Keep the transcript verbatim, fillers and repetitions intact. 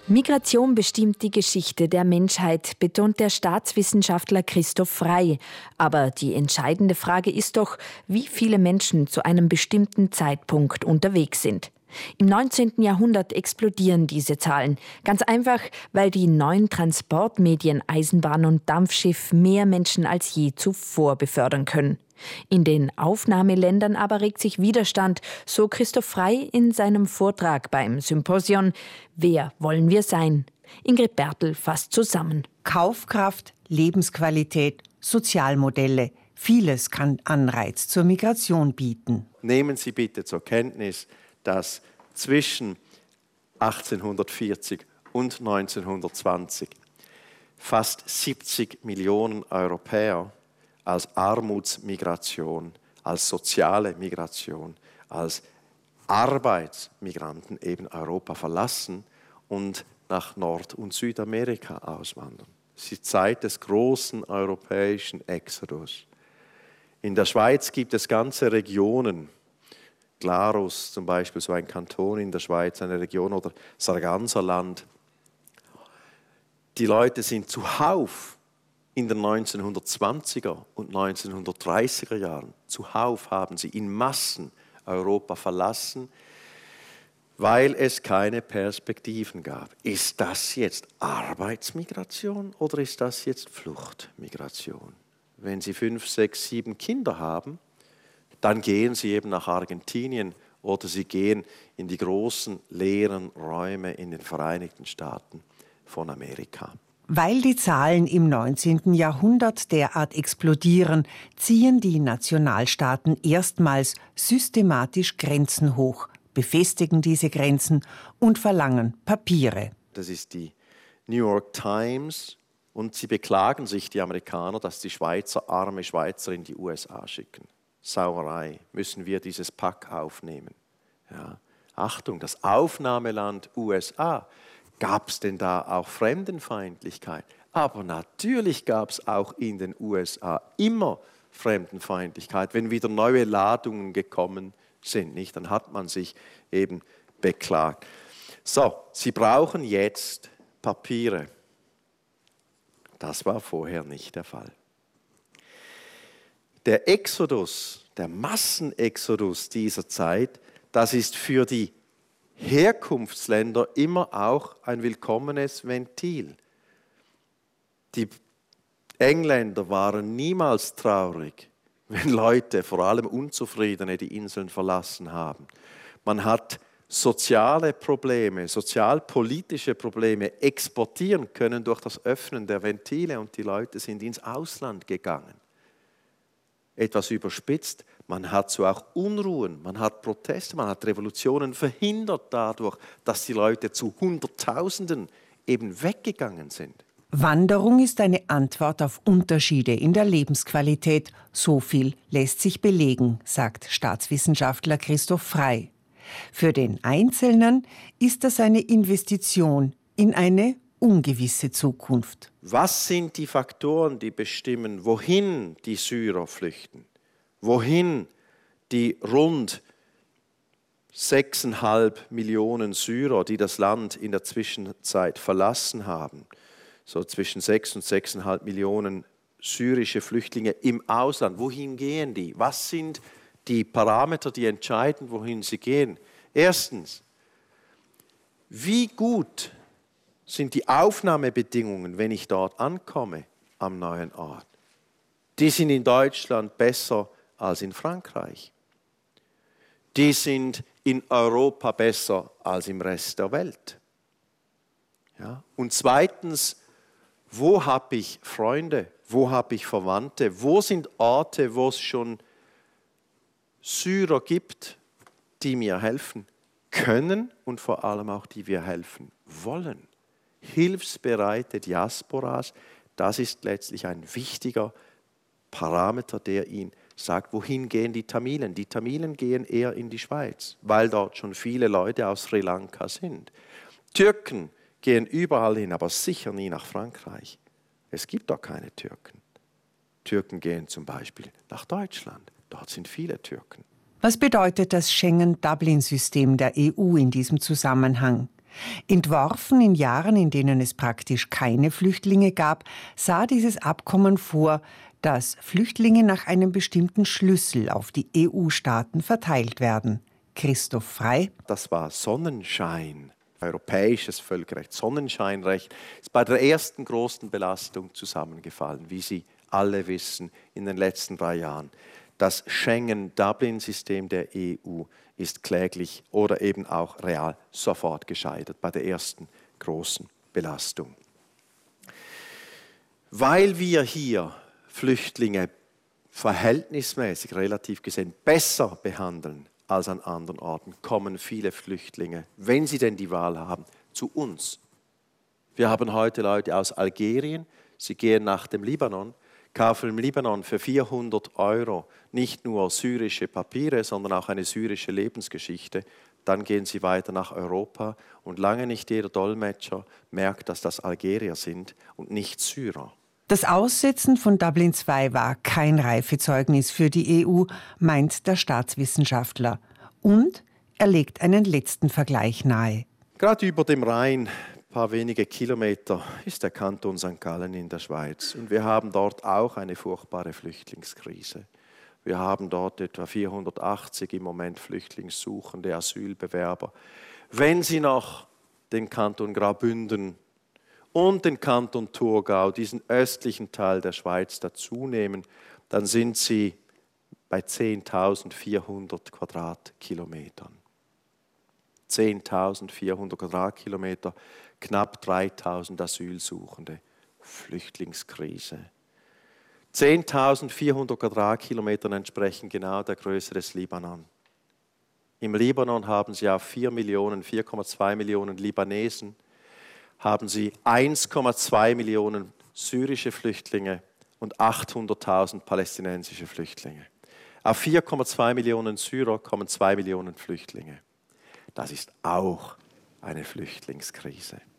Migration bestimmt die Geschichte der Menschheit, betont der Staatswissenschaftler Christoph Frey. Aber die entscheidende Frage ist doch, wie viele Menschen zu einem bestimmten Zeitpunkt unterwegs sind. Im neunzehnten Jahrhundert explodieren diese Zahlen. Ganz einfach, weil die neuen Transportmedien Eisenbahn und Dampfschiff mehr Menschen als je zuvor befördern können. In den Aufnahmeländern aber regt sich Widerstand, so Christoph Frey in seinem Vortrag beim Symposion Wer wollen wir sein? Ingrid Bertel fasst zusammen. Kaufkraft, Lebensqualität, Sozialmodelle. Vieles kann Anreiz zur Migration bieten. Nehmen Sie bitte zur Kenntnis, dass zwischen achtzehnhundertvierzig und neunzehnhundertzwanzig fast siebzig Millionen Europäer als Armutsmigration, als soziale Migration, als Arbeitsmigranten eben Europa verlassen und nach Nord- und Südamerika auswandern. Es ist die Zeit des großen europäischen Exodus. In der Schweiz gibt es ganze Regionen, Glarus zum Beispiel, so ein Kanton in der Schweiz, eine Region, oder Sarganserland. Die Leute sind zuhauf in den neunzehnhundertzwanziger und neunzehnhundertdreißiger Jahren, zuhauf haben sie in Massen Europa verlassen, weil es keine Perspektiven gab. Ist das jetzt Arbeitsmigration oder ist das jetzt Fluchtmigration? Wenn Sie fünf, sechs, sieben Kinder haben, dann gehen Sie eben nach Argentinien oder Sie gehen in die großen leeren Räume in den Vereinigten Staaten von Amerika. Weil die Zahlen im neunzehnten Jahrhundert derart explodieren, ziehen die Nationalstaaten erstmals systematisch Grenzen hoch, befestigen diese Grenzen und verlangen Papiere. Das ist die New York Times und sie beklagen sich, die Amerikaner, dass die Schweizer arme Schweizer in die U S A schicken. Sauerei, müssen wir dieses Pack aufnehmen. Ja. Achtung, das Aufnahmeland U S A. Gab es denn da auch Fremdenfeindlichkeit? Aber natürlich gab es auch in den U S A immer Fremdenfeindlichkeit, wenn wieder neue Ladungen gekommen sind. Nicht? Dann hat man sich eben beklagt. So, Sie brauchen jetzt Papiere. Das war vorher nicht der Fall. Der Exodus, der Massenexodus dieser Zeit, das ist für die Herkunftsländer immer auch ein willkommenes Ventil. Die Engländer waren niemals traurig, wenn Leute, vor allem Unzufriedene, die Inseln verlassen haben. Man hat soziale Probleme, sozialpolitische Probleme exportieren können durch das Öffnen der Ventile und die Leute sind ins Ausland gegangen. Etwas überspitzt, man hat so auch Unruhen, man hat Proteste, man hat Revolutionen verhindert dadurch, dass die Leute zu Hunderttausenden eben weggegangen sind. Wanderung ist eine Antwort auf Unterschiede in der Lebensqualität. So viel lässt sich belegen, sagt Staatswissenschaftler Christoph Frey. Für den Einzelnen ist das eine Investition in eine ungewisse Zukunft. Was sind die Faktoren, die bestimmen, wohin die Syrer flüchten? Wohin die rund sechseinhalb Millionen Syrer, die das Land in der Zwischenzeit verlassen haben, so zwischen sechs und sechseinhalb Millionen syrische Flüchtlinge im Ausland, wohin gehen die? Was sind die Parameter, die entscheiden, wohin sie gehen? Erstens, wie gut sind die Aufnahmebedingungen, wenn ich dort ankomme, am neuen Ort? Die sind in Deutschland besser als in Frankreich. Die sind in Europa besser als im Rest der Welt. Ja? Und zweitens, wo habe ich Freunde, wo habe ich Verwandte, wo sind Orte, wo es schon Syrer gibt, die mir helfen können und vor allem auch, die wir helfen wollen. Hilfsbereite Diasporas, das ist letztlich ein wichtiger Parameter, der Ihnen sagt, wohin gehen die Tamilen? Die Tamilen gehen eher in die Schweiz, weil dort schon viele Leute aus Sri Lanka sind. Türken gehen überall hin, aber sicher nie nach Frankreich. Es gibt dort keine Türken. Türken gehen zum Beispiel nach Deutschland. Dort sind viele Türken. Was bedeutet das Schengen-Dublin-System der E U in diesem Zusammenhang? Entworfen in Jahren, in denen es praktisch keine Flüchtlinge gab, sah dieses Abkommen vor, dass Flüchtlinge nach einem bestimmten Schlüssel auf die E U-Staaten verteilt werden. Christoph Frey. Das war Sonnenschein. Europäisches Völkerrecht, Sonnenscheinrecht, ist bei der ersten großen Belastung zusammengefallen, wie Sie alle wissen, in den letzten drei Jahren. Das Schengen-Dublin-System der E U ist kläglich oder eben auch real sofort gescheitert bei der ersten großen Belastung. Weil wir hier Flüchtlinge verhältnismäßig, relativ gesehen, besser behandeln als an anderen Orten, kommen viele Flüchtlinge, wenn sie denn die Wahl haben, zu uns. Wir haben heute Leute aus Algerien, sie gehen nach dem Libanon, kaufen im Libanon für vierhundert Euro nicht nur syrische Papiere, sondern auch eine syrische Lebensgeschichte. Dann gehen sie weiter nach Europa und lange nicht jeder Dolmetscher merkt, dass das Algerier sind und nicht Syrer. Das Aussetzen von Dublin zwei war kein Reifezeugnis für die E U, meint der Staatswissenschaftler. Und er legt einen letzten Vergleich nahe. Gerade über dem Rhein, ein paar wenige Kilometer, ist der Kanton Sankt Gallen in der Schweiz. Und wir haben dort auch eine furchtbare Flüchtlingskrise. Wir haben dort etwa vierhundertachtzig im Moment Flüchtlingssuchende, Asylbewerber. Wenn Sie noch den Kanton Graubünden und den Kanton Thurgau, diesen östlichen Teil der Schweiz, dazu nehmen, dann sind Sie bei zehntausendvierhundert Quadratkilometern. zehntausendvierhundert Quadratkilometer, knapp dreitausend Asylsuchende, Flüchtlingskrise. zehntausendvierhundert Quadratkilometern entsprechen genau der Größe des Libanon. Im Libanon haben Sie auf vier Millionen, vier Komma zwei Millionen Libanesen, haben Sie eins Komma zwei Millionen syrische Flüchtlinge und achthunderttausend palästinensische Flüchtlinge. Auf vier Komma zwei Millionen Syrer kommen zwei Millionen Flüchtlinge. Das ist auch eine Flüchtlingskrise.